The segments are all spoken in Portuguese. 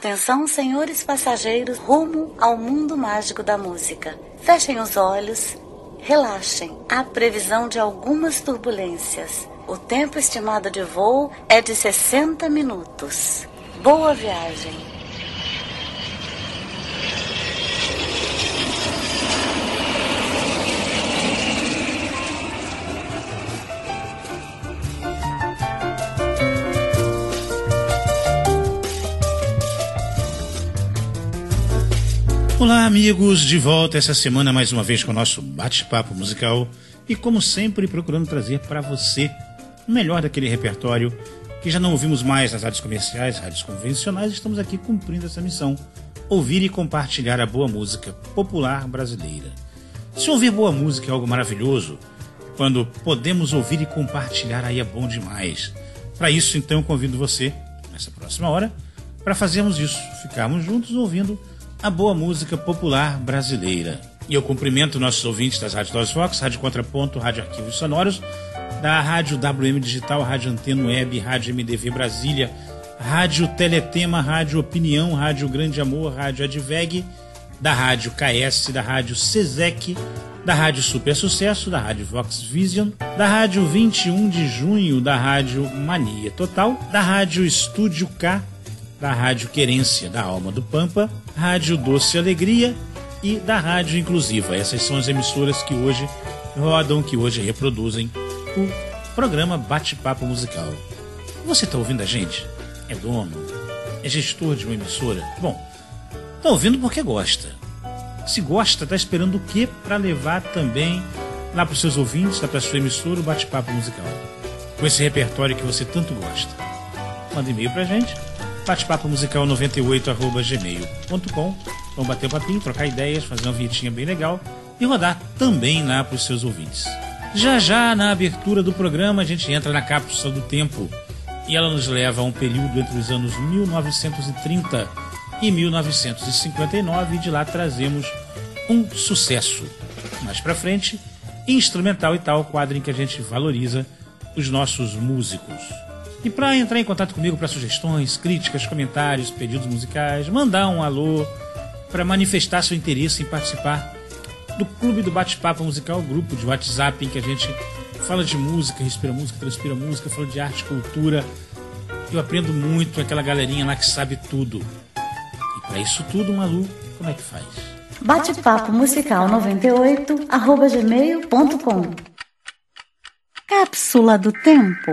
Atenção, senhores passageiros, rumo ao mundo mágico da música. Fechem os olhos, relaxem. Há previsão de algumas turbulências. O tempo estimado de voo é de 60 minutos. Boa viagem! Olá, amigos, de volta essa semana mais uma vez com o nosso bate-papo musical e, como sempre, procurando trazer para você o melhor daquele repertório que já não ouvimos mais nas rádios comerciais, rádios convencionais. Estamos aqui cumprindo essa missão: ouvir e compartilhar a boa música popular brasileira. Se ouvir boa música é algo maravilhoso, quando podemos ouvir e compartilhar, aí é bom demais. Para isso, então, convido você, nessa próxima hora, para fazermos isso, ficarmos juntos ouvindo a boa música popular brasileira. E eu cumprimento nossos ouvintes das Rádios Lost Vox, Rádio Contraponto, Rádio Arquivos Sonoros, da Rádio WM Digital, Rádio Antena Web, Rádio MDV Brasília, Rádio Teletema, Rádio Opinião, Rádio Grande Amor, Rádio Adveg, da Rádio KS, da Rádio Sesec, da Rádio Super Sucesso, da Rádio Vox Vision, da Rádio 21 de Junho, da Rádio Mania Total, da Rádio Estúdio K, da Rádio Querência da Alma do Pampa, Rádio Doce Alegria e da Rádio Inclusiva. Essas são as emissoras que hoje rodam, que hoje reproduzem o programa Bate-Papo Musical. Você está ouvindo a gente? É dono? É gestor de uma emissora? Bom, está ouvindo porque gosta. Se gosta, está esperando o quê para levar também lá para os seus ouvintes, lá para a sua emissora, o Bate-Papo Musical, com esse repertório que você tanto gosta? Manda e-mail para a gente, batepapomusical98@gmail.com. Vamos bater o papinho, trocar ideias, fazer uma vinhetinha bem legal e rodar também lá para os seus ouvintes. Já na abertura do programa a gente entra na cápsula do tempo e ela nos leva a um período entre os anos 1930 e 1959 e de lá trazemos um sucesso. Mais pra frente, instrumental e tal, quadro em que a gente valoriza os nossos músicos. E para entrar em contato comigo para sugestões, críticas, comentários, pedidos musicais, mandar um alô, para manifestar seu interesse em participar do Clube do Bate-Papo Musical, grupo de WhatsApp em que a gente fala de música, respira música, transpira música, fala de arte, cultura. Eu aprendo muito com aquela galerinha lá que sabe tudo. E para isso tudo, Malu, como é que faz? Bate-Papo Musical 98@gmail.com. Cápsula do tempo.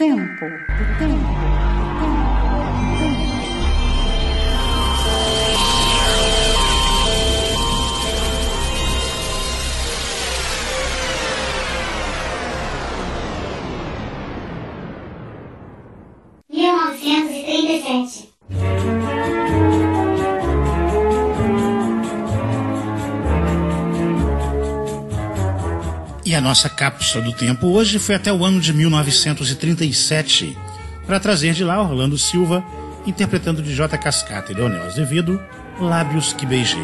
E a nossa cápsula do tempo hoje foi até o ano de 1937, para trazer de lá Orlando Silva, interpretando de J. Cascata e Leonel Azevedo, Lábios que Beijei.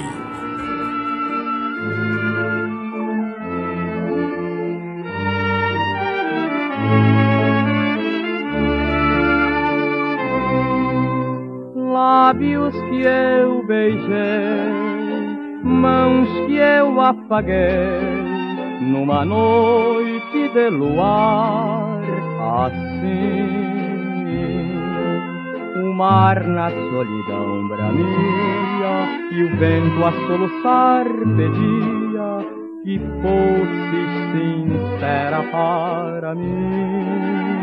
Lábios que eu beijei, mãos que eu afaguei, numa noite de luar, assim, o mar na solidão bramia e o vento a soluçar pedia que fosse sincera para mim.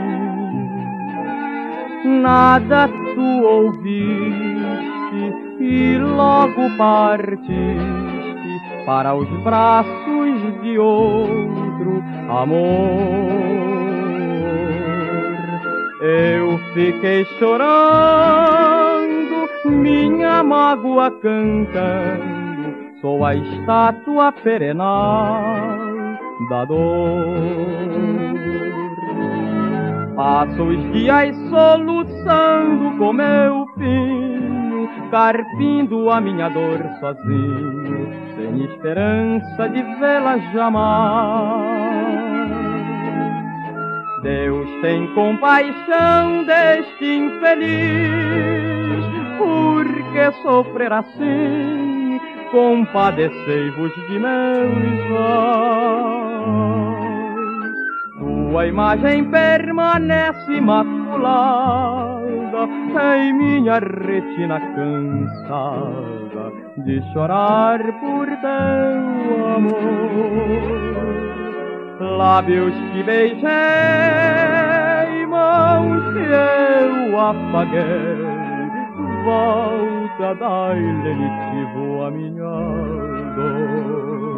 Nada tu ouviste e logo partiste para os braços de outro amor. Eu fiquei chorando, minha mágoa cantando, sou a estátua perenal da dor. Passo os dias soluçando com meu pinho, carpindo a minha dor sozinho, sem esperança de vê-la jamais. Deus tem compaixão deste infeliz, porque que sofrer assim? Compadecei-vos de meus olhos. Tua imagem permanece imaculada em minha retina cansada de chorar por teu amor. Lábios que beijei, mãos que eu apaguei, volta, dai lenitivo a minha dor.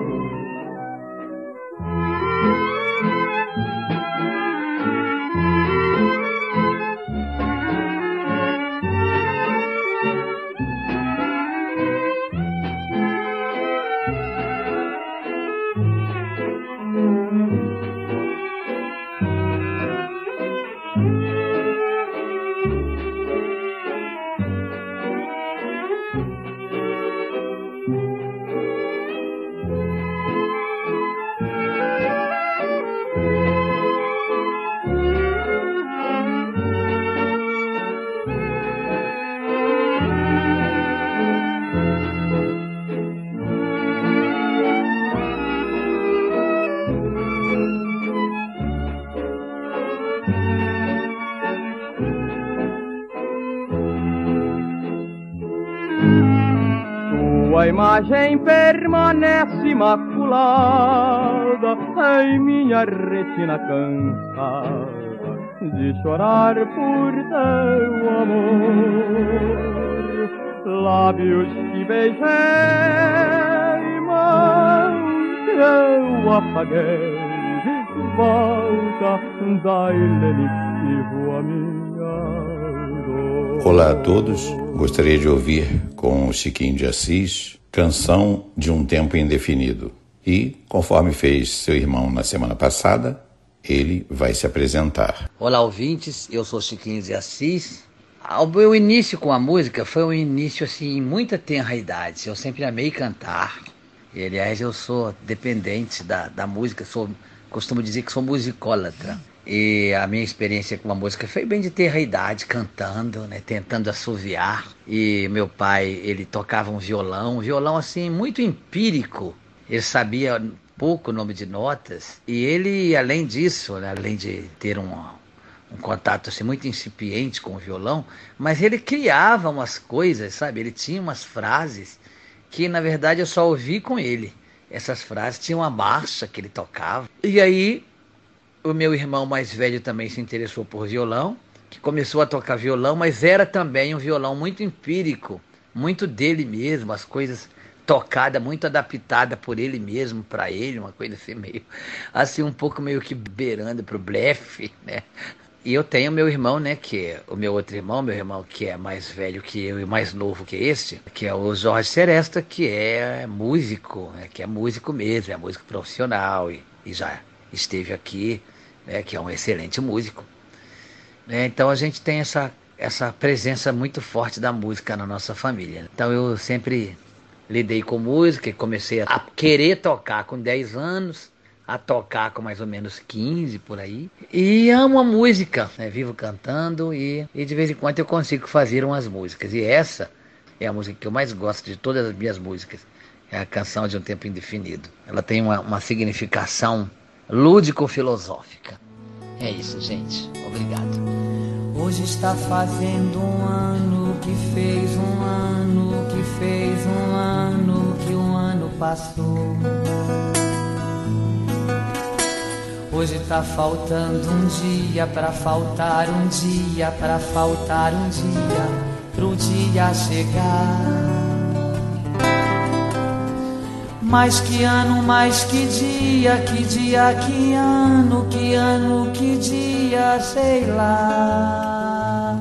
Tua imagem permanece imaculada em minha retina cansada de chorar por teu amor. Lábios que beijei, mãos que eu apaguei, volta, dai lenitivo a minha dor. Olá a todos, gostaria de ouvir com o Chiquinho de Assis, Canção de um Tempo Indefinido. E, conforme fez seu irmão na semana passada, ele vai se apresentar. Olá ouvintes, eu sou Chiquinho de Assis. O meu início com a música foi um início assim, em muita tenra idade. Eu sempre amei cantar. E, aliás, eu sou dependente da música, costumo dizer que sou musicólatra. E a minha experiência com a música foi bem de tenra idade, cantando, né, tentando assoviar. E meu pai, ele tocava um violão assim, muito empírico. Ele sabia pouco o nome de notas. E ele, além disso, né, além de ter um contato assim, muito incipiente com o violão, mas ele criava umas coisas, sabe? Ele tinha umas frases que, na verdade, eu só ouvi com ele. Essas frases tinham uma marcha que ele tocava. E aí, o meu irmão mais velho também se interessou por violão, que começou a tocar violão, mas era também um violão muito empírico, muito dele mesmo, as coisas tocadas, muito adaptada por ele mesmo, para ele, uma coisa assim meio, assim um pouco meio que beirando pro blefe, né? E eu tenho meu irmão, né, que é o meu outro irmão, meu irmão que é mais velho que eu e mais novo que este, que é o Jorge Seresta, que é músico, né, que é músico mesmo, é músico profissional e já esteve aqui, né, que é um excelente músico. Então a gente tem essa presença muito forte da música na nossa família. Então eu sempre lidei com música e comecei a querer tocar com 10 anos, a tocar com mais ou menos 15 por aí. E amo a música, né? Vivo cantando e de vez em quando eu consigo fazer umas músicas. E essa é a música que eu mais gosto de todas as minhas músicas. É a Canção de um Tempo Indefinido. Ela tem uma significação lúdico-filosófica. É isso, gente. Obrigado. Hoje está fazendo um ano que fez um ano que fez um ano que um ano passou. Hoje tá faltando um dia pra faltar um dia, pra faltar um dia, pro dia chegar. Mas que ano, mais que dia, que ano, que dia, sei lá.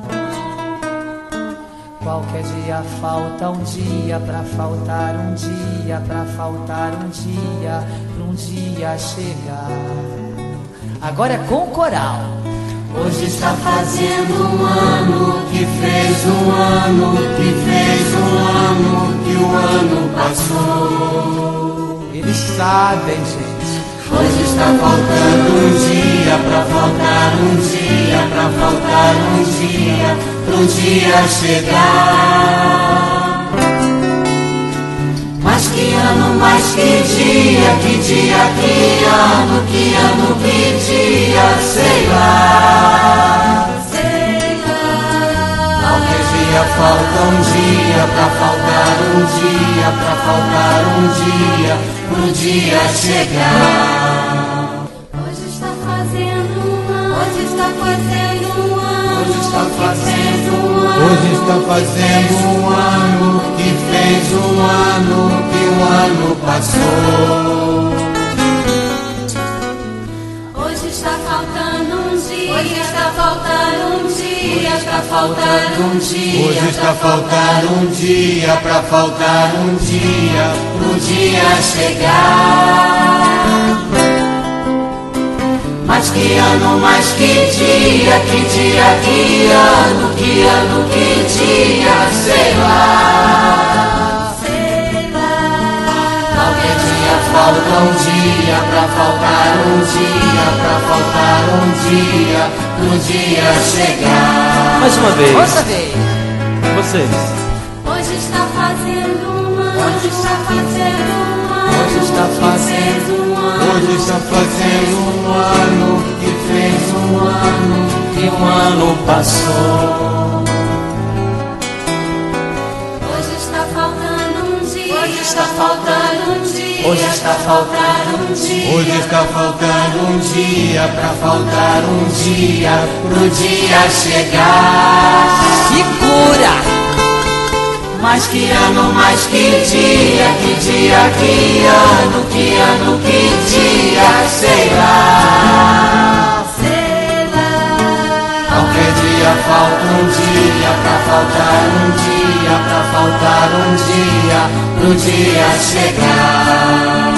Qualquer dia falta um dia, pra faltar um dia, pra faltar um dia, pra um dia chegar. Agora é com o coral. Hoje está fazendo um ano que fez um ano que fez um ano que o ano passou. Eles sabem, gente. Hoje está faltando um dia pra faltar um dia, pra faltar um dia, pra um dia chegar. que ano, mais que dia, que ano, que ano, que dia, sei lá. Sei lá. Qualquer dia falta um dia, pra faltar um dia, pra faltar um dia, pro dia chegar. Hoje está fazendo um ano, hoje está fazendo um ano, hoje está fazendo um ano, hoje está fazendo um ano, que fez um ano, que o ano passou. Hoje está faltando um dia, hoje está faltando um dia, está faltando um dia, hoje está faltando um dia, pra faltar um dia, pro dia chegar. Mas que ano, mais que dia, que ano, que ano, que dia, sei lá. Sei lá. Qualquer dia falta um dia, pra faltar um dia, pra faltar um dia, pro dia chegar. Mais uma vez. Outra vez. Vocês. Hoje está fazendo um ano, hoje está fazendo um ano, hoje está fazendo um ano, hoje está fazendo um ano, que fez um ano, que um ano passou. hoje está faltando um dia, Hoje está faltando um dia, hoje está faltando um dia, hoje está faltando um dia, pra faltar um dia, pro dia chegar. Segura! Mais que ano, mais que dia, que ano, que ano, que dia, sei lá. sei lá. Qualquer dia falta um dia, pra faltar um dia, pra faltar um dia, pro dia chegar.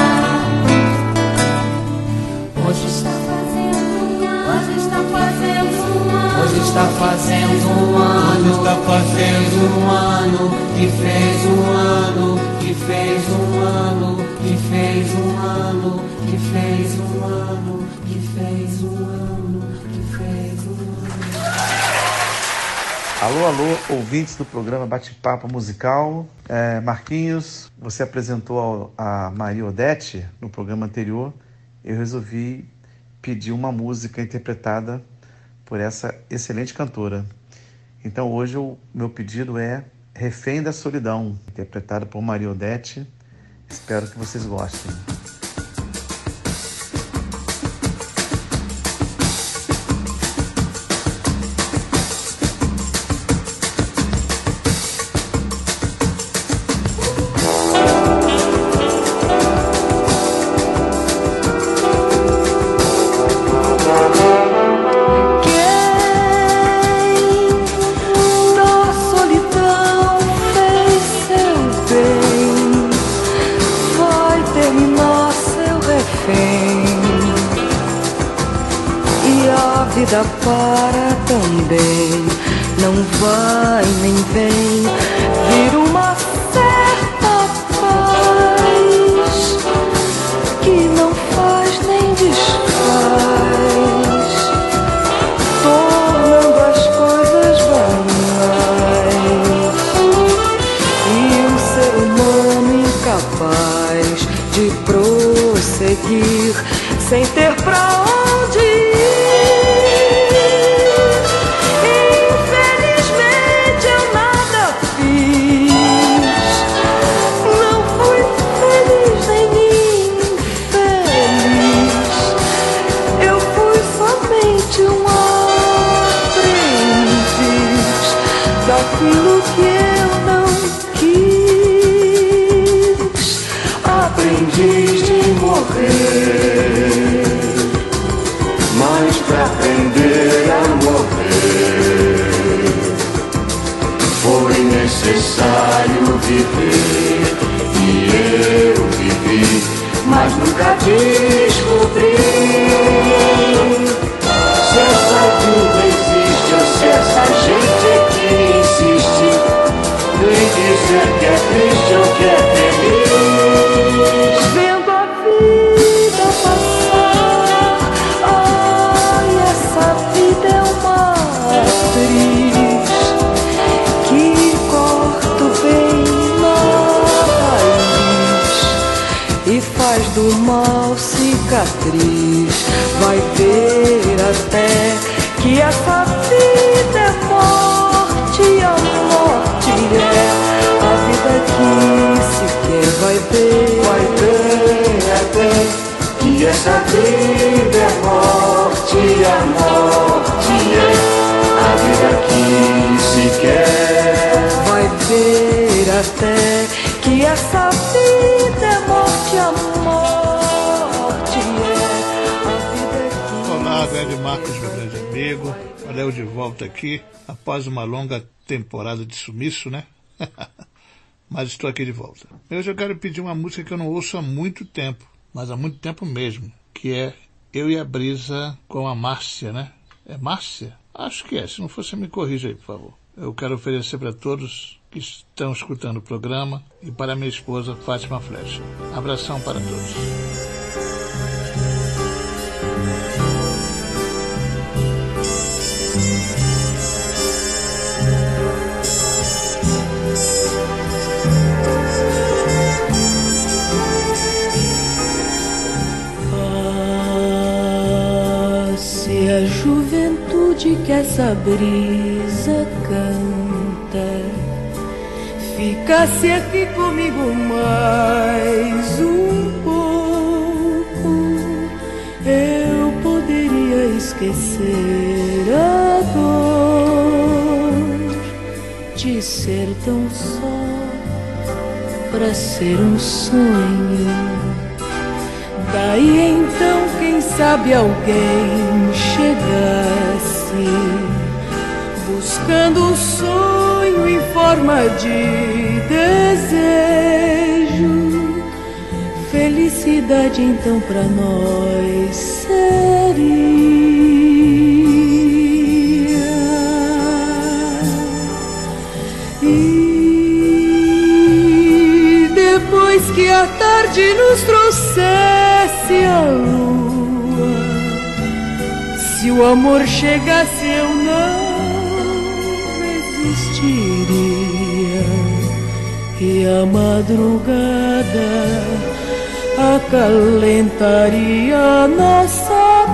Hoje está fazendo um ano, hoje está fazendo um ano, Hoje está fazendo um ano, hoje está fazendo um ano, que fez um ano, que fez um ano, que fez um ano, que fez um ano, que fez um ano, que fez um ano. Alô, alô, ouvintes do programa Bate-Papo Musical. Marquinhos, você apresentou a Maria Odete no programa anterior. Eu resolvi pedir uma música interpretada por essa excelente cantora. Então hoje o meu pedido é Refém da Solidão, interpretada por Maria Odete. Espero que vocês gostem. vida para também, não vai nem vem vir uma certa paz que não faz nem desfaz, tornando as coisas banais e o ser humano incapaz de prosseguir sem ter pra onde ir. Infelizmente eu nada fiz, não fui feliz nem infeliz, eu fui somente um aprendiz daquilo que eu não quis, aprendiz de morrer, mas pra aprender a morrer foi necessário viver, e eu vivi, mas nunca descobri se essa vida existe ou se essa gente é que insiste em dizer que é triste ou que é feliz, vendo a vida passar. Ai, essa vida é uma atriz que corta o bem na raiz e faz do mal cicatriz. Vai ver até que essa vida é morte e a morte é a vida que se quer. Vai ver até que essa vida é morte e a morte é a vida que se quer. Vai ver até que essa vida é morte, a morte é a vida que... Olá, grande Marcos, meu grande amigo. Olha eu de volta aqui, após uma longa temporada de sumiço, né? Mas estou aqui de volta. Hoje eu quero pedir uma música que eu não ouço há muito tempo, mas há muito tempo mesmo, que é Eu e a Brisa com a Márcia, né? É Márcia? Acho que é, se não for você me corrija aí, por favor. Eu quero oferecer para todos que estão escutando o programa e para minha esposa Fátima Flecha. Abração para todos. Se a juventude que essa brisa canta ficasse aqui comigo mais um pouco, eu poderia esquecer a dor de ser tão só pra ser um sonho. Daí então, quem sabe alguém chegasse buscando um sonho em forma de desejo. Felicidade então pra nós seria. E depois que a tarde nos trouxesse a lua, se o amor chegasse eu não resistiria, e a madrugada acalentaria a nossa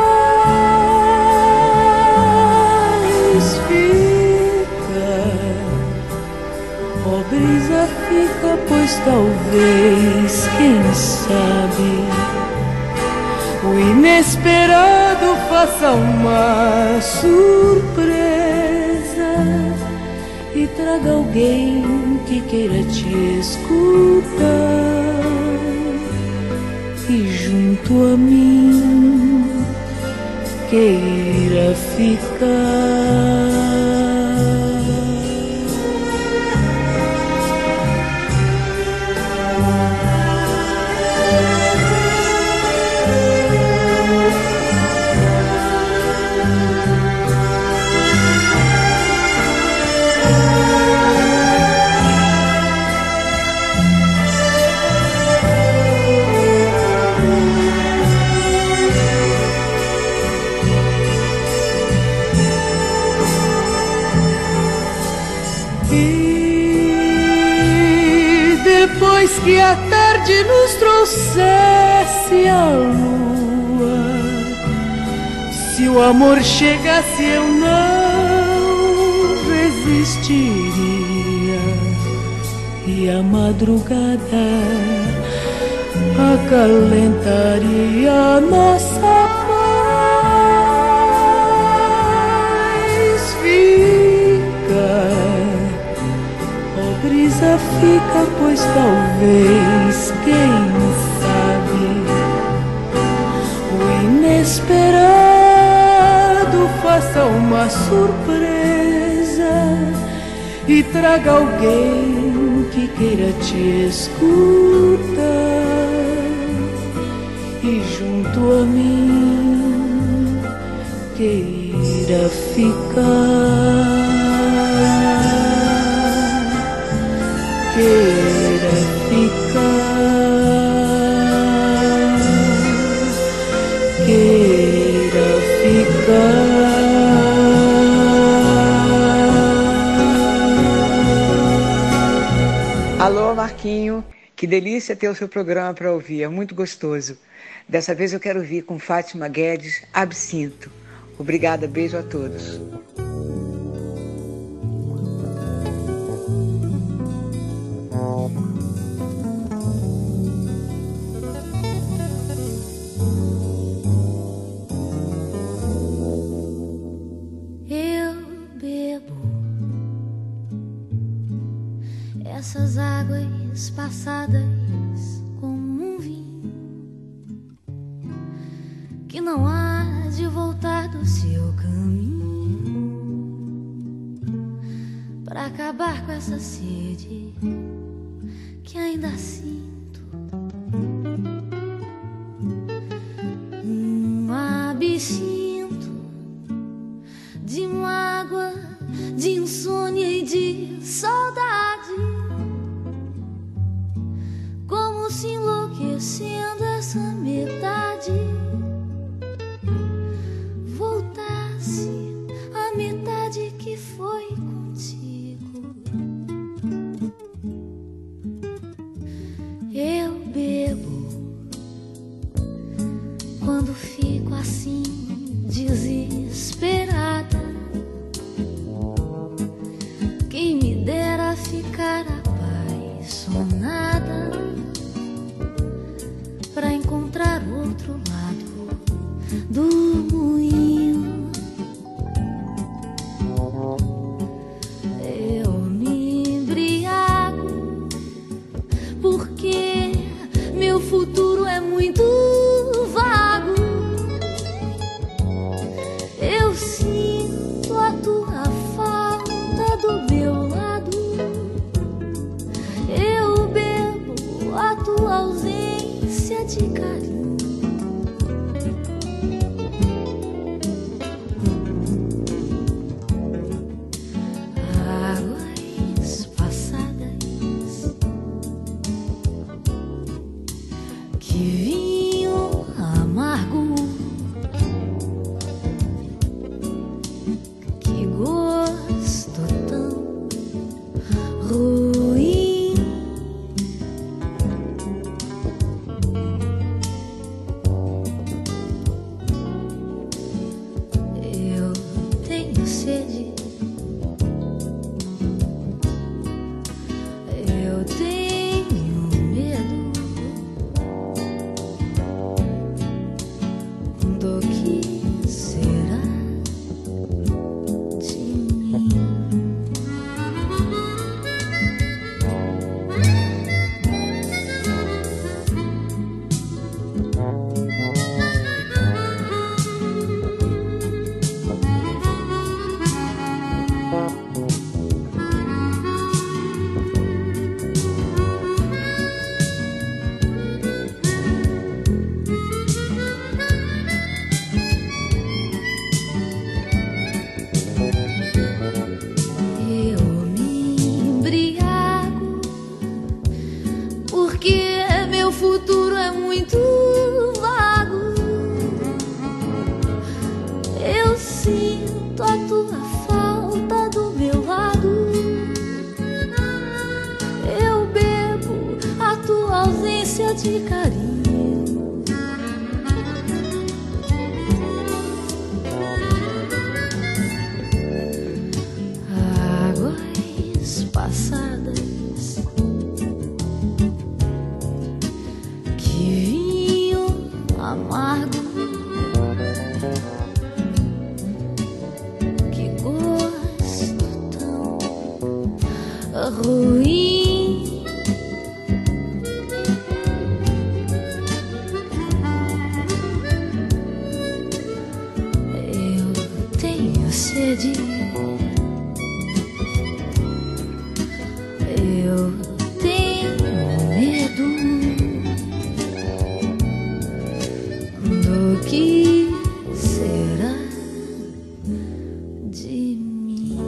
paz. Fica, ó brisa, fica, pois talvez, quem sabe, o inesperado faça uma surpresa e traga alguém que queira te escutar e junto a mim queira ficar. Que a tarde nos trouxesse a lua, se o amor chegasse eu não resistiria, e a madrugada acalentaria a nossa paz. Fica, brisa, fica, pois talvez, quem sabe, o inesperado faça uma surpresa e traga alguém que queira te escutar e junto a mim queira ficar. Queira ficar, queira ficar. Alô, Marquinho, Que delícia ter o seu programa para ouvir, é muito gostoso. Dessa vez eu quero ouvir com Fátima Guedes, Absinto. Obrigada, beijo a todos. Essas águas passadas como um vinho que não há de voltar do seu caminho, para acabar com essa sede que ainda sinto. Um absinto de mágoa, de insônia e de saudade, como se enlouquecendo essa metade voltasse a metade que foi contigo. Eu bebo quando fico assim desesperada. Quem me dera ficar apaixonada pra encontrar outro lado do moinho. Eu me embriago porque meu futuro é muito vago. Eu sinto a tua falta do meu lado. Eu bebo a tua ausência de carinho. Águas passadas que vinham amargo, que gosto tão ruim. Eu tenho sede, eu tenho medo do que será de mim. Eu me embriago porque meu futuro é muito vago. Eu sinto a tua falta do meu lado. Eu bebo a tua ausência de carinho. Águas passadas que vinham amargo, que gosto tão ruim. Eu tenho sede, eu tenho medo do que será de mim.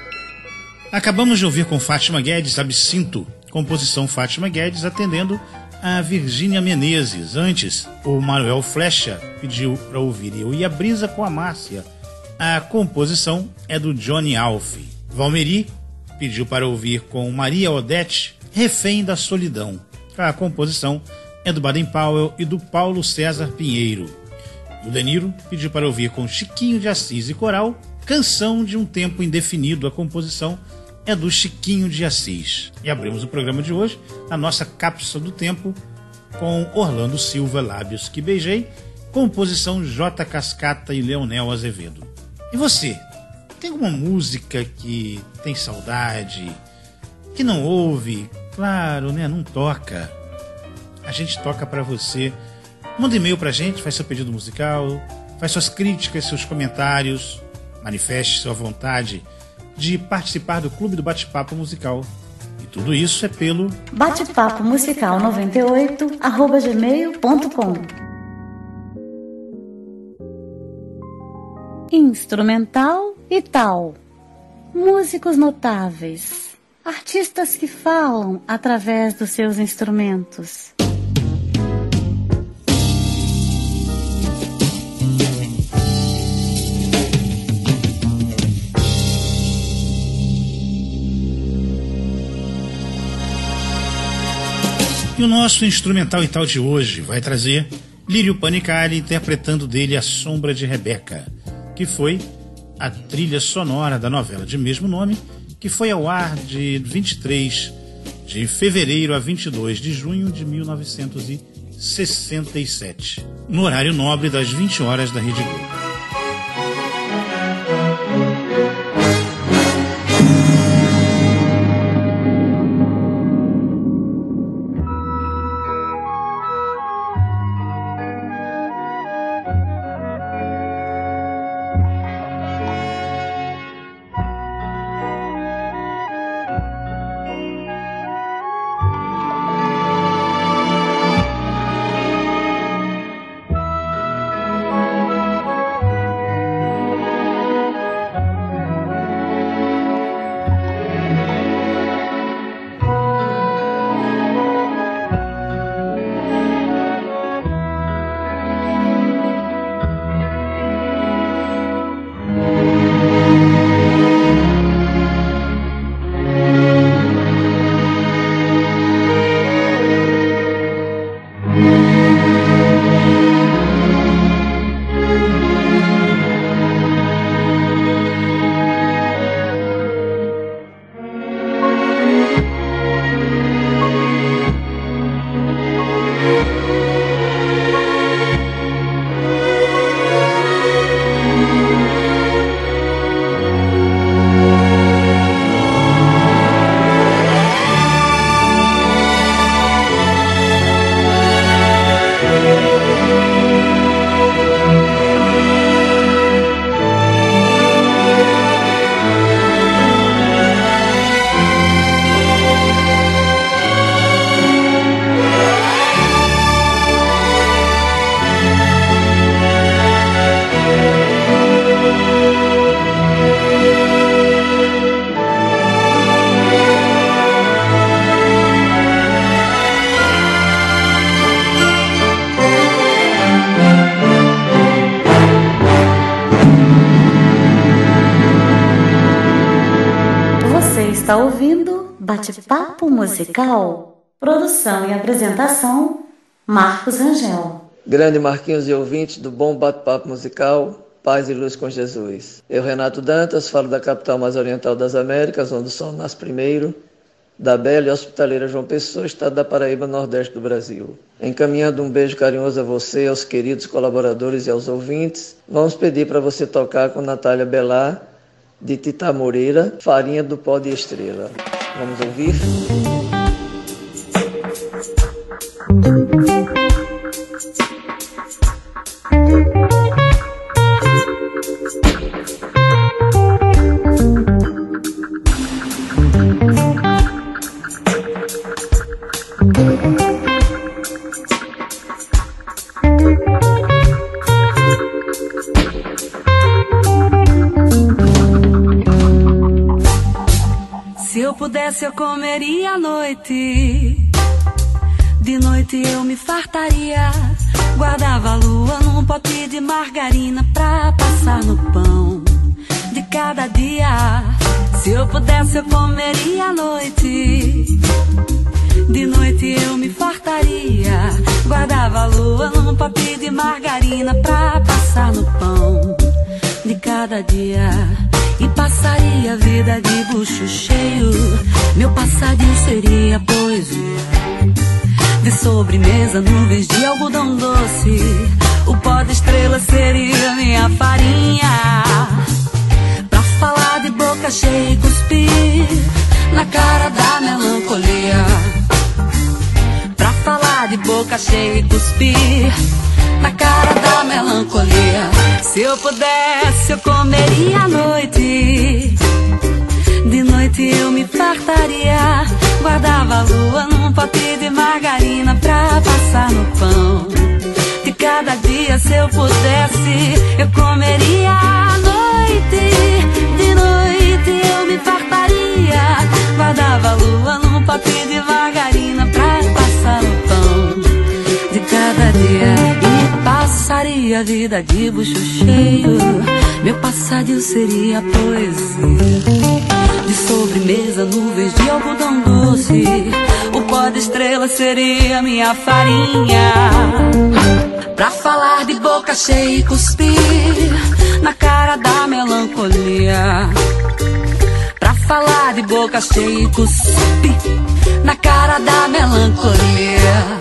Acabamos de ouvir com Fátima Guedes, Absinto, composição Fátima Guedes, atendendo a Virgínia Menezes. Antes, o Manuel Flecha pediu para ouvir Eu e a Brisa com a Márcia. A composição é do Johnny Alf. Valmeri pediu para ouvir com Maria Odete, Refém da Solidão. A composição é do Baden Powell e do Paulo César Pinheiro. O Deniro pediu para ouvir com Chiquinho de Assis e Coral, Canção de um Tempo Indefinido. A composição é do Chiquinho de Assis. E abrimos o programa de hoje, a nossa cápsula do tempo, com Orlando Silva, Lábios que Beijei, composição J. Cascata e Leonel Azevedo. E você, tem alguma música que tem saudade, que não ouve? Claro, né? Não toca. A gente toca para você. Manda e-mail pra gente, faz seu pedido musical, faz suas críticas, seus comentários, manifeste sua vontade de participar do Clube do Bate-Papo Musical. E tudo isso é pelo Bate-Papo Musical 98@gmail.com. Instrumental e tal. Músicos notáveis. Artistas que falam através dos seus instrumentos. E o nosso instrumental e tal de hoje vai trazer Lírio Panicali interpretando dele A Sombra de Rebeca, que foi a trilha sonora da novela de mesmo nome, que foi ao ar de 23 de fevereiro a 22 de junho de 1967, no horário nobre das 20 horas da Rede Globo. Está ouvindo Bate-Papo Musical, produção e apresentação, Marcos Rangel. Grande Marquinhos e ouvintes do bom Bate-Papo Musical, paz e luz com Jesus. Eu, Renato Dantas, falo da capital mais oriental das Américas, onde o sol nasce primeiro, da bela e hospitaleira João Pessoa, estado da Paraíba, nordeste do Brasil. Encaminhando um beijo carinhoso a você, aos queridos colaboradores e aos ouvintes, vamos pedir para você tocar com Natália Belar, de Tita Moreira, Farinha do Pó de Estrela. Vamos ouvir? Se eu pudesse, eu comeria a noite De noite eu me fartaria, guardava a lua num pote de margarina pra passar no pão de cada dia. Se eu pudesse eu comeria à noite. De noite eu me fartaria, guardava a lua num pote de margarina pra passar no pão de cada dia. E passaria a vida de bucho cheio, meu passadinho seria poesia. De sobremesa, nuvens de algodão doce, o pó de estrela seria minha farinha. Pra falar de boca cheia e cuspir na cara da melancolia. Pra falar de boca cheia e cuspir na cara da melancolia. Se eu pudesse eu comeria à noite. De noite eu me fartaria, guardava a lua num pote de margarina pra passar no pão de cada dia. Se eu pudesse eu comeria à noite. De noite eu me fartaria, guardava a lua num pote de margarina pra passar no pão de cada dia. E passaria a vida de bucho cheio, meu passadinho seria poesia. De sobremesa, nuvens de algodão doce, o pó de estrela seria minha farinha. Pra falar de boca cheia e cuspir na cara da melancolia. Pra falar de boca cheia e cuspir na cara da melancolia.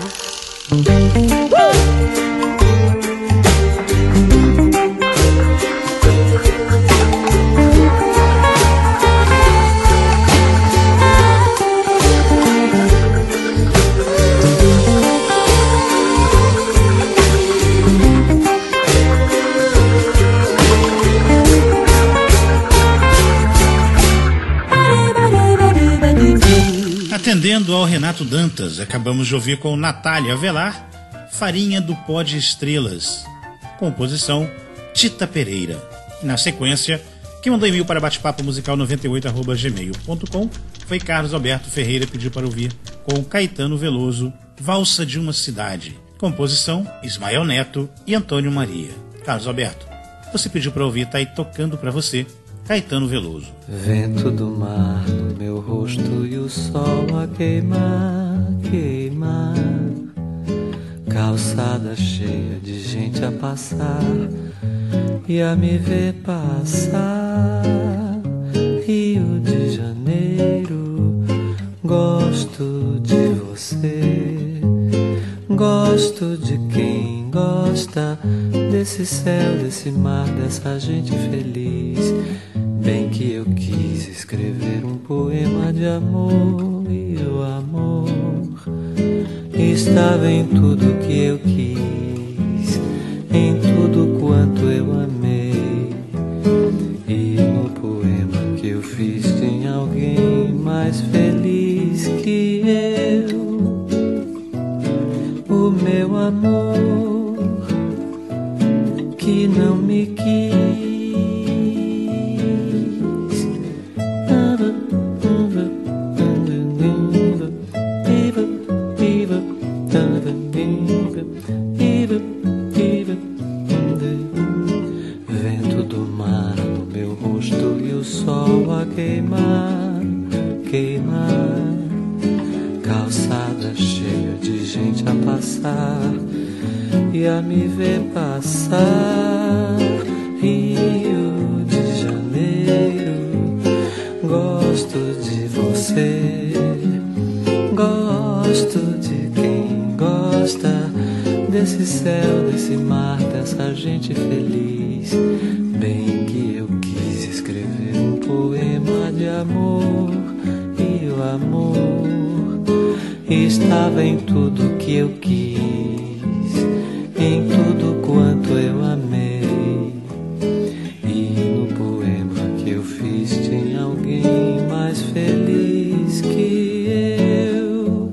Atendendo ao Renato Dantas, acabamos de ouvir com Natália Avelar, Farinha do Pó de Estrelas, composição Tita Pereira. E na sequência, quem mandou e-mail para batepapomusical98@gmail.com foi Carlos Alberto Ferreira, pediu para ouvir com Caetano Veloso, Valsa de uma Cidade, composição Ismael Neto e Antônio Maria. Carlos Alberto, você pediu para ouvir, tá aí tocando para você, Caetano Veloso. Vento do mar no meu rosto e o sol a queimar, queimar. Calçada cheia de gente a passar e a me ver passar. Rio de Janeiro, gosto de você. Gosto de quem gosta desse céu, desse mar, dessa gente feliz. Bem que eu quis escrever um poema de amor, e o amor estava em tudo que eu quis, em tudo quanto eu amei. E no poema que eu fiz tinha alguém mais feliz que eu. O meu amor que não me quis. Vento do mar no meu rosto e o sol a queimar, queimar. Calçada cheia de gente a passar e a me ver passar. Rio de Janeiro, gosto de você. Gosto de quem gosta desse céu, desse mar, dessa gente feliz. Bem que eu quis escrever um poema de amor, e o amor estava em tudo que eu quis, em tudo quanto eu amei. E no poema que eu fiz tinha alguém mais feliz que eu.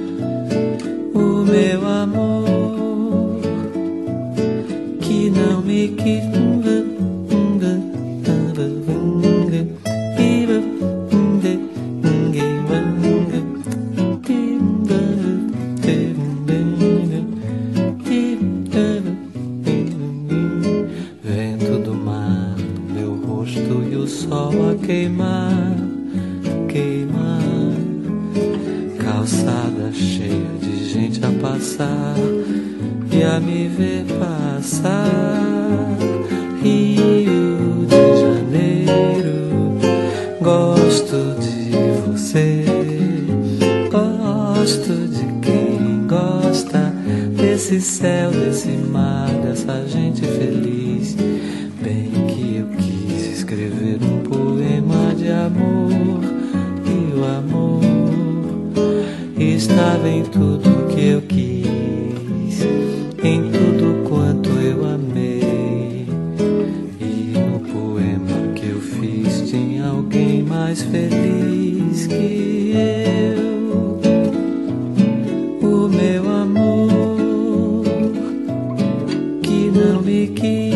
O meu amor que não me quis. sol a queimar, queimar. Calçada cheia de gente a passar e a me ver passar. Rio de Janeiro, gosto de você, gosto de quem gosta desse céu, desse mar, dessa gente feliz. Bem que eu quis escrever um poema de amor, e o amor estava em tudo que eu quis, em tudo quanto eu amei. E no poema que eu fiz tinha alguém mais feliz que eu. O meu amor que não me quis.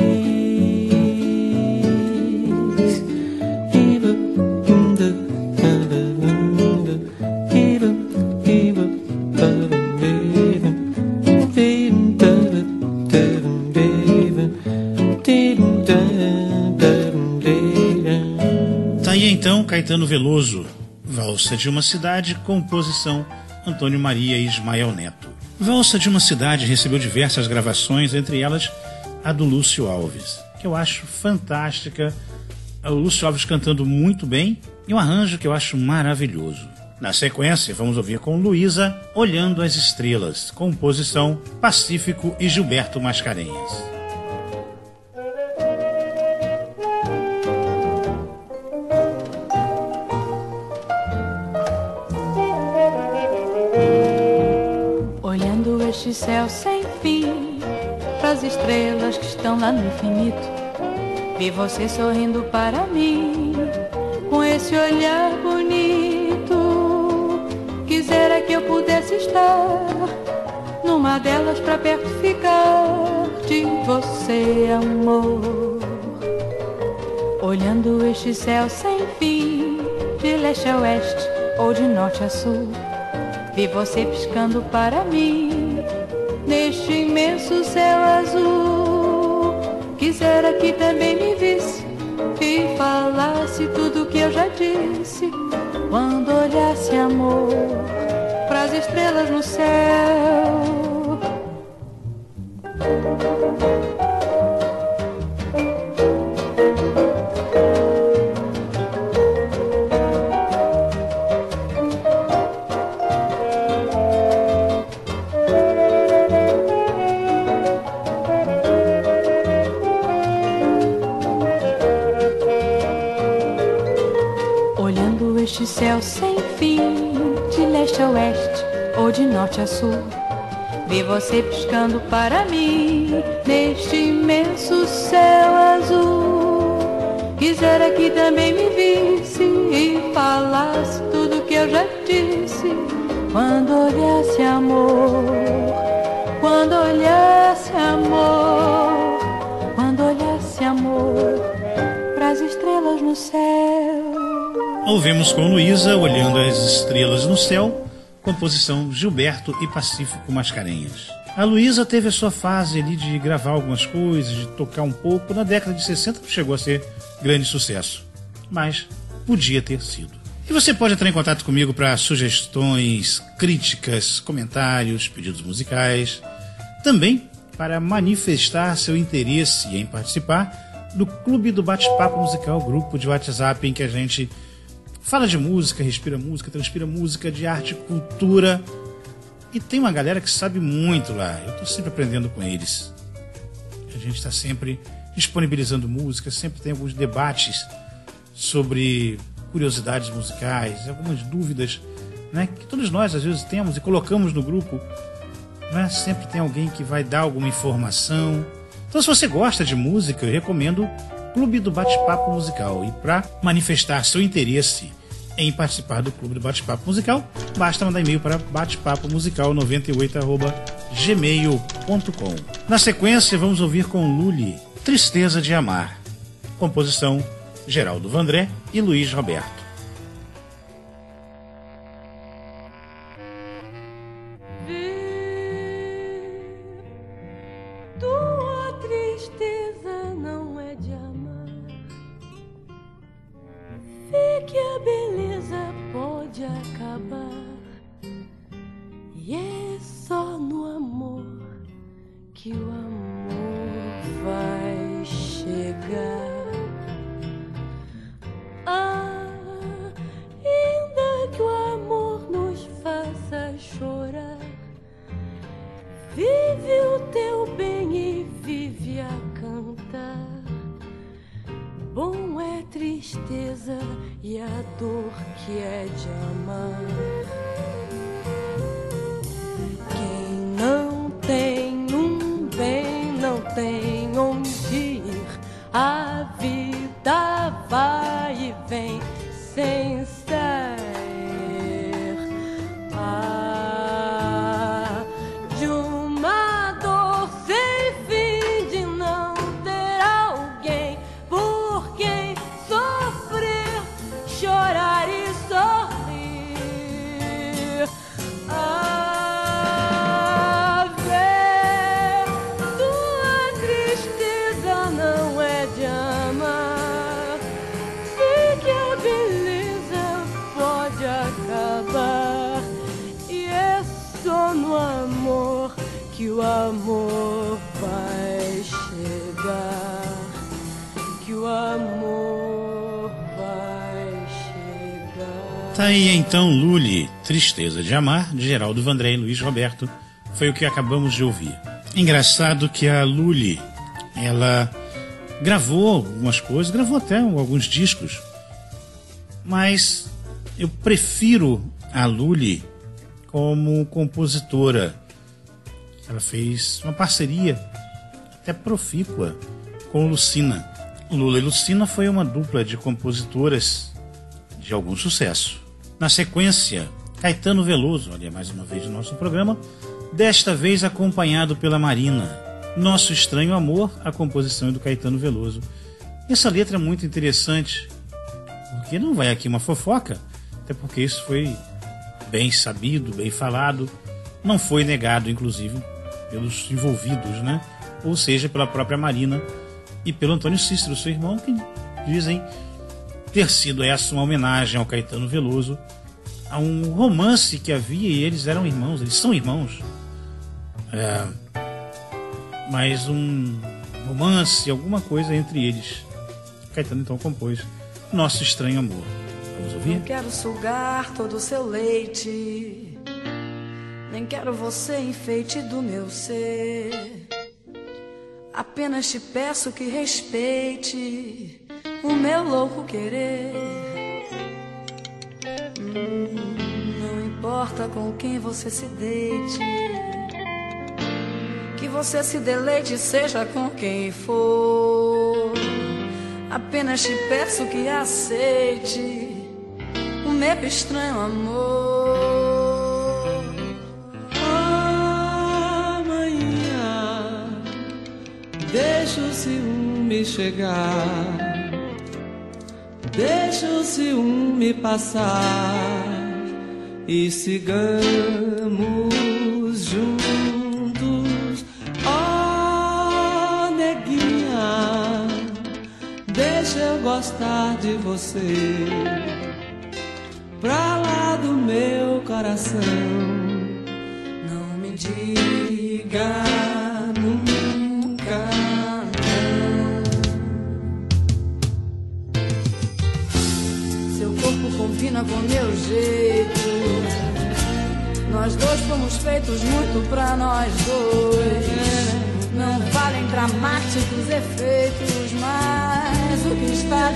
Tá aí então Caetano Veloso, Valsa de uma Cidade, composição Antônio Maria e Ismael Neto. Valsa de uma Cidade recebeu diversas gravações, entre elas a do Lúcio Alves, que eu acho fantástica. O Lúcio Alves cantando muito bem e um arranjo que eu acho maravilhoso. Na sequência, vamos ouvir com Luísa, Olhando as Estrelas, composição Pacífico e Gilberto Mascarenhas. Olhando este céu sem fim, pras estrelas que estão lá no infinito, vi você sorrindo para mim, com esse olhar bonito. Quisera que eu pudesse estar numa delas pra perto ficar de você, amor. Olhando este céu sem fim, de leste a oeste ou de norte a sul, vi você piscando para mim, neste imenso céu azul. Quisera que também me visse e falasse tudo que eu já disse, quando olhasse, amor, pras estrelas no céu. Este céu sem fim, de leste a oeste ou de norte a sul, vi você piscando para mim, neste imenso céu azul. Quisera que também me visse e falasse tudo que eu já disse, quando olhasse, amor, quando olhasse, amor, quando olhasse, amor, pras estrelas no céu. Ouvimos com Luísa, Olhando as Estrelas no Céu, composição Gilberto e Pacífico Mascarenhas. A Luísa teve a sua fase ali de gravar algumas coisas, de tocar um pouco. Na década de 60 chegou a ser grande sucesso, mas podia ter sido. E você pode entrar em contato comigo para sugestões, críticas, comentários, pedidos musicais. Também para manifestar seu interesse em participar do Clube do Bate-Papo Musical, grupo de WhatsApp em que a gente fala de música, respira música, transpira música, de arte, cultura. E tem uma galera que sabe muito lá. Eu estou sempre aprendendo com eles. A gente está sempre disponibilizando música, sempre tem alguns debates sobre curiosidades musicais, algumas dúvidas, né, que todos nós às vezes temos e colocamos no grupo. Né? Sempre tem alguém que vai dar alguma informação. Então, se você gosta de música, eu recomendo Clube do Bate-Papo Musical. E para manifestar seu interesse em participar do Clube do Bate-Papo Musical, basta mandar e-mail para batepapomusical98@gmail.com. Na sequência, vamos ouvir com Lully, Tristeza de Amar, composição Geraldo Vandré e Luiz Roberto. Ainda que o amor nos faça chorar, vive o teu bem e vive a cantar. Bom é tristeza e a dor que é de amar. Quem não tem um bem não tem onde ir. A vida vai e vem sem sair. De uma dor sem fim de não ter alguém por quem sofrer, chorar e sorrir. Ver tua tristeza não é de amar. Sei que a beleza pode acabar, e é só no amor que o amor vai chegar, que o amor vai chegar. Tá aí então Lully, Tristeza de Amar, de Geraldo Vandré e Luiz Roberto, foi o que acabamos de ouvir. Engraçado que a Lully, ela gravou algumas coisas, gravou até alguns discos, mas eu prefiro a Lully como compositora. Ela fez uma parceria até profícua com Lucina. Lula e Lucina foi uma dupla de compositoras de algum sucesso. Na sequência, Caetano Veloso, olha mais uma vez no nosso programa, desta vez acompanhado pela Marina. Nosso Estranho Amor, a composição é do Caetano Veloso. Essa letra é muito interessante, porque não vai aqui uma fofoca, até porque isso foi bem sabido, bem falado, não foi negado, inclusive, pelos envolvidos, né? Ou seja, pela própria Marina e pelo Antônio Cícero, seu irmão, que dizem ter sido essa uma homenagem ao Caetano Veloso, a um romance que havia, e eles eram irmãos, eles são irmãos, mas um romance, alguma coisa entre eles. Caetano então compôs Nosso Estranho Amor. Vamos ouvir? Não quero sugar todo o seu leite, nem quero você enfeite do meu ser. Apenas te peço que respeite o meu louco querer. Não importa com quem você se deite, que você se deleite, seja com quem for. Apenas te peço que aceite o meu estranho amor. Amanhã deixa o ciúme chegar, deixa o ciúme passar e sigamos juntos. Oh, neguinha, deixa eu gostar de você, pra lá do meu coração. Não me diga nunca não. Seu corpo combina com meu jeito, nós dois fomos feitos muito pra nós dois. Não valem dramáticos efeitos, mas o que está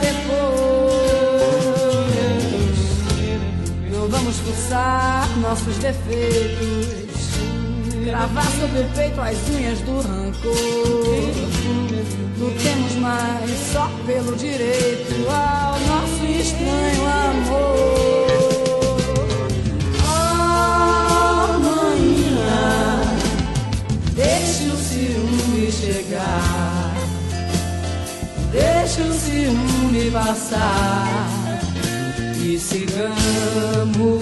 depois. Não vamos forçar nossos defeitos, gravar sobre o peito as unhas do rancor. Lutemos mais só pelo direito ao nosso estranho amor. Amanhã deixe o ciúme chegar, deixe o ciúme passar e sigamos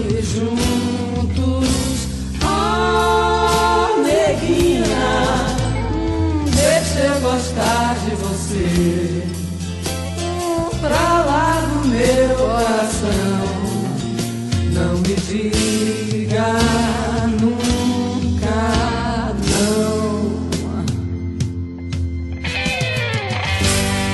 juntos. Oh, neguinha, deixa eu gostar de você, pra lá do meu coração. Não me diga nunca não.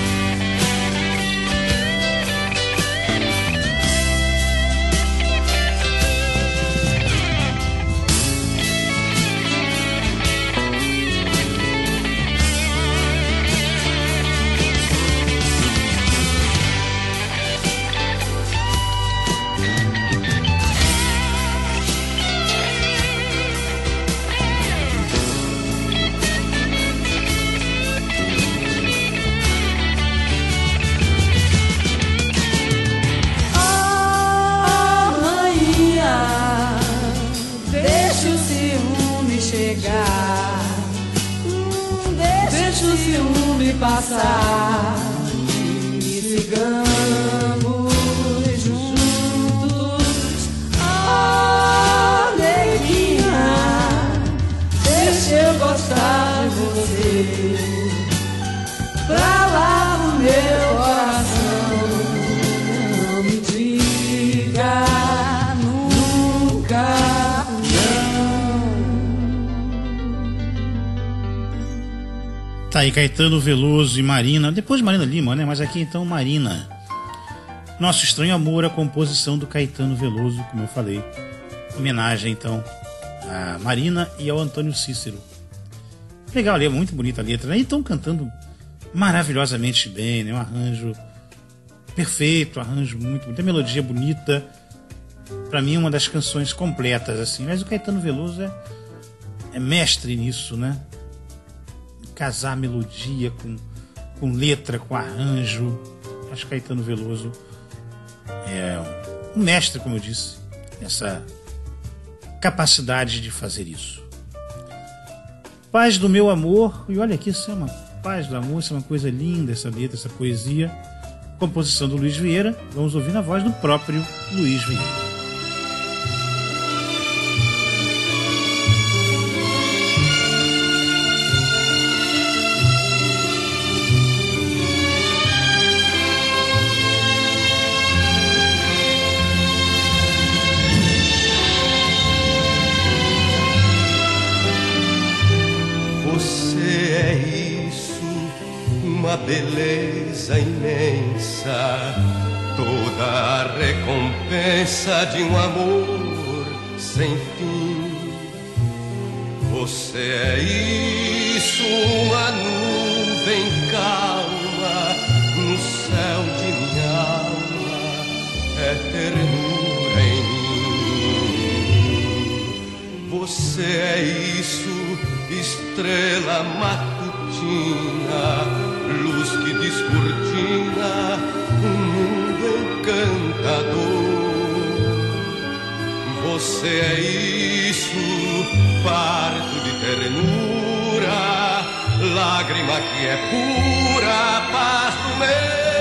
chegar. Deixa o ciúme passar e sigamos juntos. Oh, neguinha, deixa eu gostar de você. Pra lá no meu coração, não me diga nunca não. Tá aí Caetano Veloso e Marina, depois Marina Lima, né? Mas aqui então Marina. Nosso Estranho Amor, a composição do Caetano Veloso, como eu falei. Homenagem então a Marina e ao Antônio Cícero. Legal, é muito bonita a letra, né? E estão cantando maravilhosamente bem, né? Um arranjo perfeito, um arranjo muito bonito, a melodia bonita. Pra mim, uma das canções completas, assim. Mas o Caetano Veloso é mestre nisso, né? Casar melodia com letra, com arranjo. Acho que Caetano Veloso é um mestre, como eu disse, nessa capacidade de fazer isso. Paz do meu amor, e olha aqui, isso é uma paz do amor, isso é uma coisa linda, essa letra, essa poesia. Composição do Luiz Vieira, vamos ouvir na voz do próprio Luiz Vieira. Uma beleza imensa, toda a recompensa de um amor sem fim. Você é isso, uma nuvem calma no céu de minha alma, é ternura em mim. Você é isso, estrela matutina, luz que descortina um mundo encantador. Você é isso, parto de ternura, lágrima que é pura, paz do meu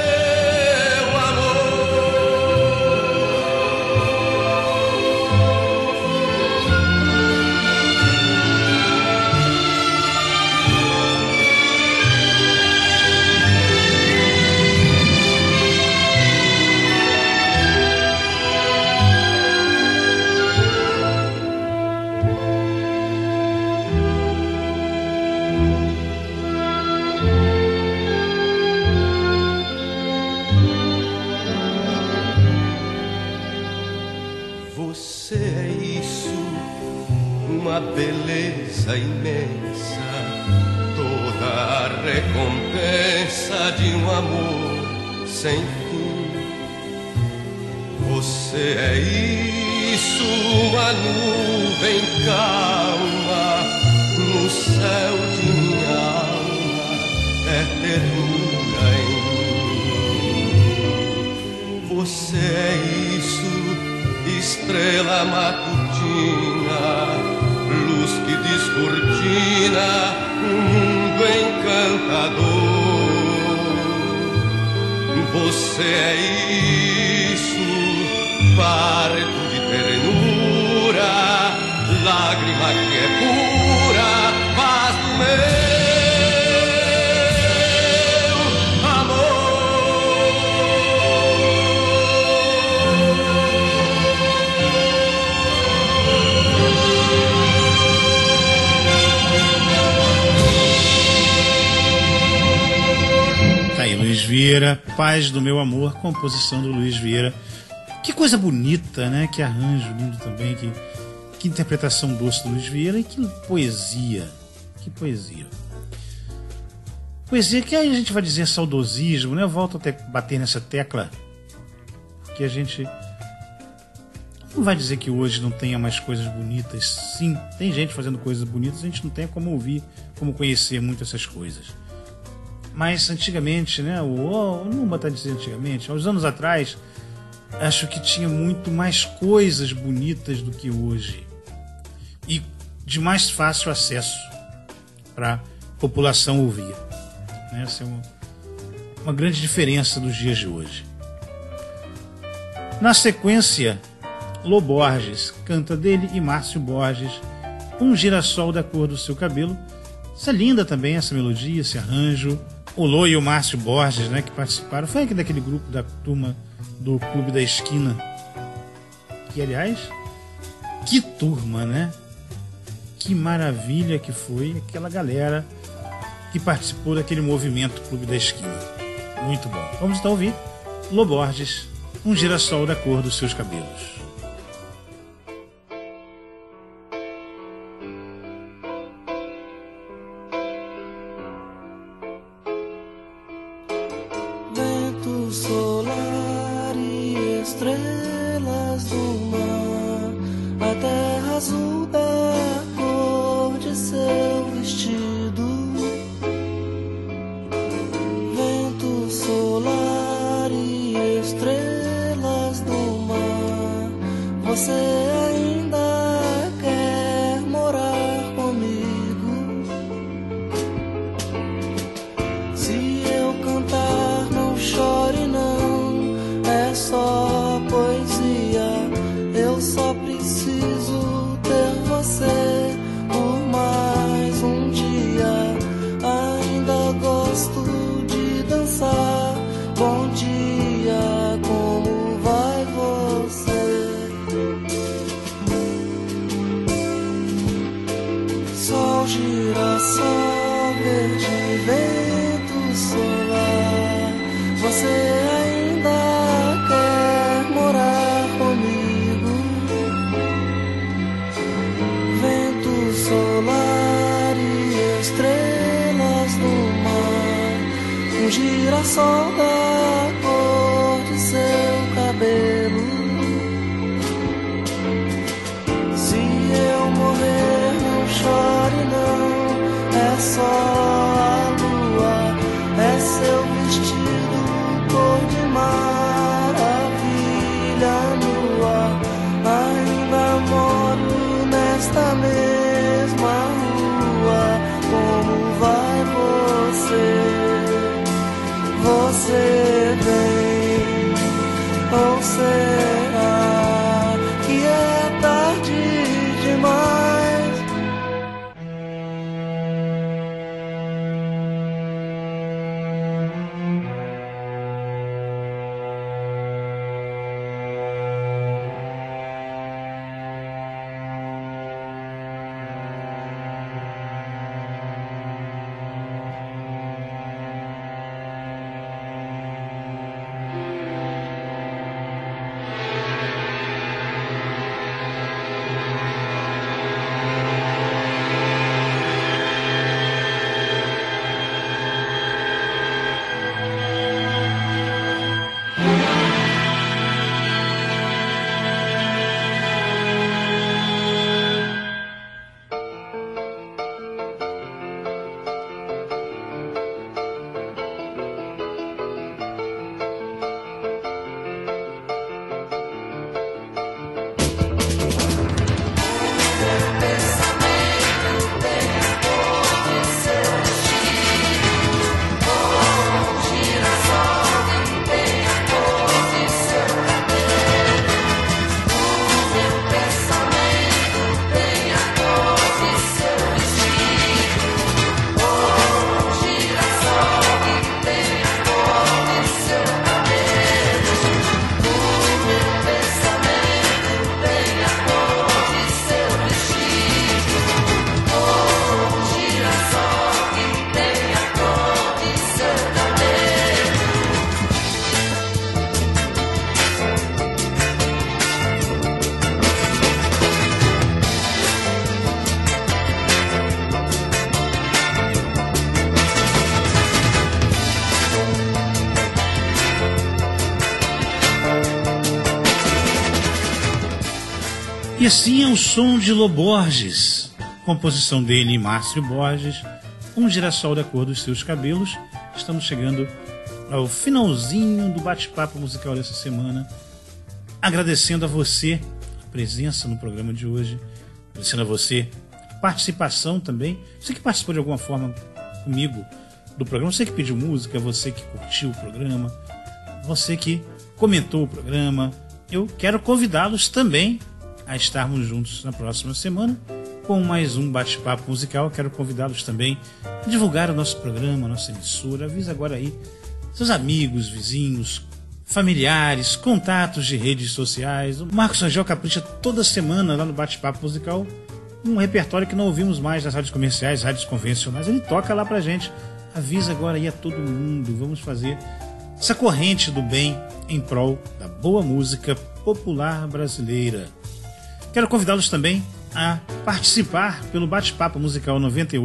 beleza imensa, toda a recompensa de um amor sem fim. Você é isso, uma nuvem calma no céu de minha alma, é ternura em mim. Você é isso, estrela matutina, luz que descortina um mundo encantador. Você é isso, parto de ternura, lágrima que é pura, paz do meu Luiz Vieira, Paz do Meu Amor, composição do Luiz Vieira. Que coisa bonita, né? Que arranjo lindo também, que interpretação doce do Luiz Vieira e que poesia. Que poesia. Poesia que aí a gente vai dizer saudosismo, né? Eu volto até bater nessa tecla que a gente não vai dizer que hoje não tenha mais coisas bonitas. Sim, tem gente fazendo coisas bonitas, a gente não tem como ouvir, como conhecer muito essas coisas. Mas antigamente, né? Não vou dizer antigamente, há uns anos atrás, acho que tinha muito mais coisas bonitas do que hoje. E de mais fácil acesso para a população ouvir. Essa é uma grande diferença dos dias de hoje. Na sequência, Lô Borges canta dele e Márcio Borges, Um Girassol da Cor do Seu Cabelo. Isso é linda também, essa melodia, esse arranjo. O Lô e o Márcio Borges, né, que participaram, foi aqui daquele grupo da turma do Clube da Esquina. Que, aliás, que turma, né? Que maravilha que foi aquela galera que participou daquele movimento Clube da Esquina. Muito bom. Vamos então ouvir Lô Borges, Um Girassol da Cor dos Seus Cabelos. Vento solar e estrelas do mar, a terra azul da cor de seu vestido. Vento solar e estrelas do mar, você ainda quer morar comigo? Se eu cantar, não chore não, é só poesia. Eu só preciso ter você por mais um dia. Ainda gosto de dançar. Bom dia, como vai você? Sol, girassol, verde, vento solar, você ainda quer morar comigo? Vento solar e estrelas no mar, um girassol da cor de seu cabelo. Se eu morrer, não chore não, é só a lua, é seu vestido cor de maravilha nua. Ainda moro nesta mesma rua, como vai você? Você vem, ou será que é tarde demais? E assim é o som de Lô Borges, composição dele e Márcio Borges, Um Girassol da Cor dos Seus Cabelos. Estamos chegando ao finalzinho do bate-papo musical dessa semana, agradecendo a você a presença no programa de hoje, agradecendo a você participação também. Você que participou de alguma forma comigo do programa, você que pediu música, você que curtiu o programa, você que comentou o programa. Eu quero convidá-los também a estarmos juntos na próxima semana com mais um bate-papo musical. Quero convidá-los também a divulgar o nosso programa, a nossa emissora. Avisa agora aí seus amigos, vizinhos, familiares, contatos de redes sociais. O Marcos Rangel capricha toda semana lá no bate-papo musical um repertório que não ouvimos mais nas rádios comerciais, rádios convencionais. Ele toca lá pra gente. Avisa agora aí a todo mundo. Vamos fazer essa corrente do bem em prol da boa música popular brasileira. Quero convidá-los também a participar pelo bate-papo musical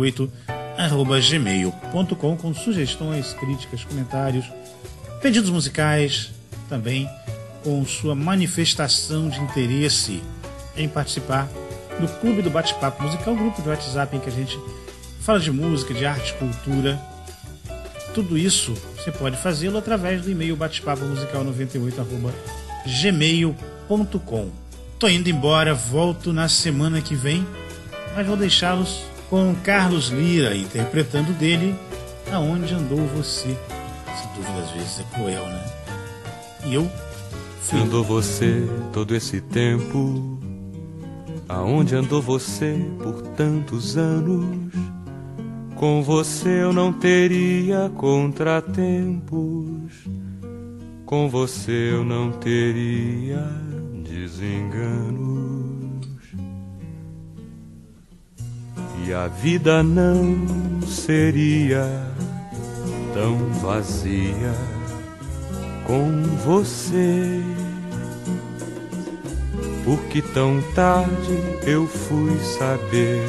98@gmail.com com sugestões, críticas, comentários, pedidos musicais, também com sua manifestação de interesse em participar do Clube do Bate-Papo Musical, grupo de WhatsApp em que a gente fala de música, de arte, cultura. Tudo isso você pode fazê-lo através do e-mail batepapomusical98@gmail.com. Tô indo embora, volto na semana que vem, mas vou deixá-los com Carlos Lira, interpretando dele Aonde Andou Você. Essa dúvida às vezes é cruel, né? E eu fui. Andou você todo esse tempo? Aonde andou você por tantos anos? Com você eu não teria contratempos, com você eu não teria desenganos, e a vida não seria tão vazia com você. Porque tão tarde eu fui saber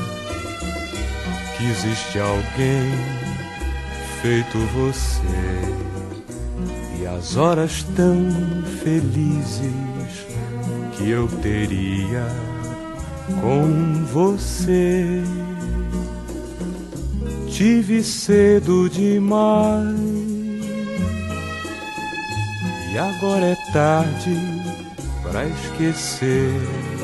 que existe alguém feito você, e as horas tão felizes que eu teria com você. Tive cedo demais e agora é tarde pra esquecer.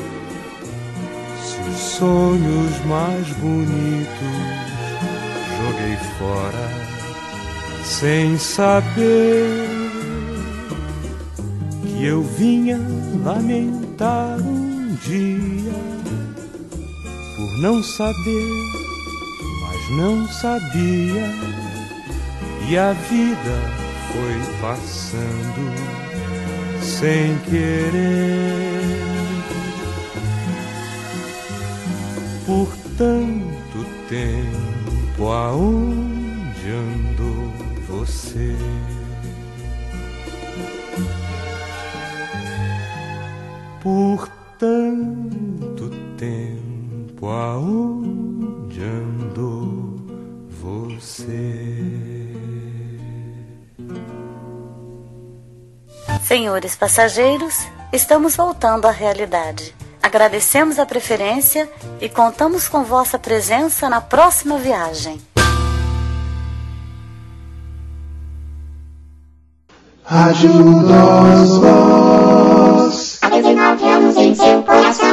Se os sonhos mais bonitos joguei fora sem saber que eu vinha lamentar um dia por não saber, mas não sabia, e a vida foi passando sem querer. Por tanto tempo aonde andou você? Por tanto tempo aonde andou você? Senhores passageiros, estamos voltando à realidade. Agradecemos a preferência e contamos com vossa presença na próxima viagem. Rádio Nós Voz. Há 19 anos em seu coração.